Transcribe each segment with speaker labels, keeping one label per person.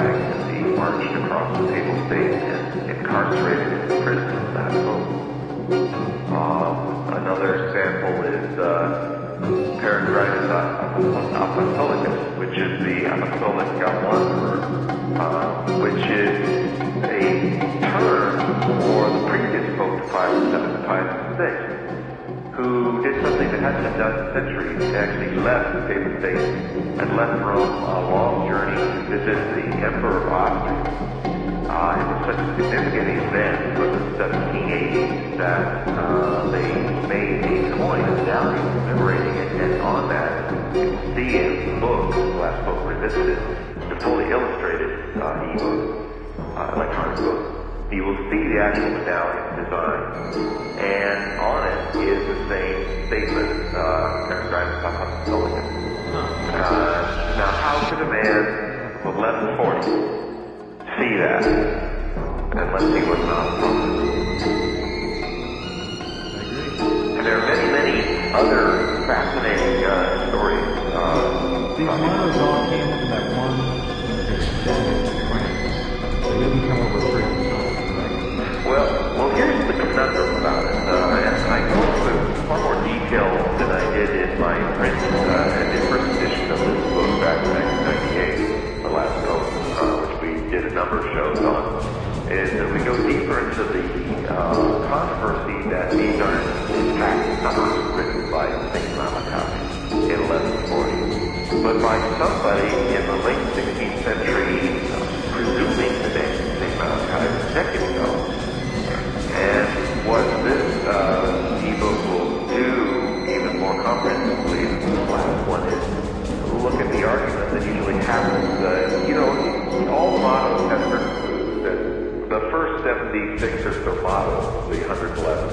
Speaker 1: flag as he marched across the Papal State and incarcerated in prison that vote. Another example is Peregrinus Apostolicus, which is the Apostolic Wanderer, which is a term for the previous Pope Pius VI, who did something that hadn't been done in centuries. He actually left the Papal State and left Rome on a long journey to visit the Emperor of Austria. It was such a significant event for the 1780s that they made a coin, a medallion commemorating it, and on that you will see in the book, the last book revisited, the fully illustrated e-book, electronic book. You will see the actual medallion design, and on it is the same statement, Peregrinus Apostolicus. Now, how could a man of 1140 see that unless he was not a prophet? And there are many, many other fascinating stories.
Speaker 2: These mottos all came from that one extended acquaintance. They didn't come over free.
Speaker 1: Well, here's the conundrum about it, and I go into far more detail than I did in my print, in the first edition of this book back in 1998, the last book, which we did a number of shows on, is that we go deeper into the controversy that these are, in fact, numbers written by St. Malachi in 1140, but by somebody in the late 16th century, presuming the name St. Malachi was a decade ago. And what this ebook will do even more comprehensively than the last one is look at the argument that usually happens. All the mottos have certain clues. That the first 76 or so mottos, the 111,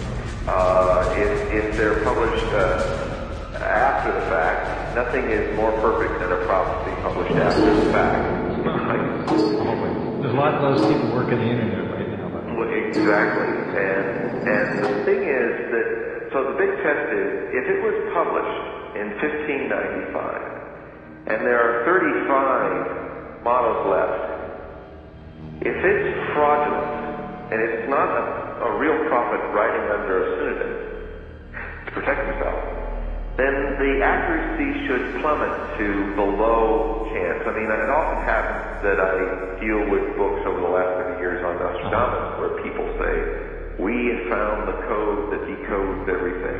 Speaker 1: if they're published after the fact, nothing is more perfect than a prophecy published after the fact.
Speaker 2: There's a lot of those people working the internet right now.
Speaker 1: Exactly. And the thing is that, so the big test is, if it was published in 1595, and there are 35 models left, if it's fraudulent, and it's not a real prophet writing under a pseudonym to protect himself, then the accuracy should plummet to below chance. I mean, it often happens that I deal with books over the last 50 years on Nostradamus where people say, we have found the code that decodes everything.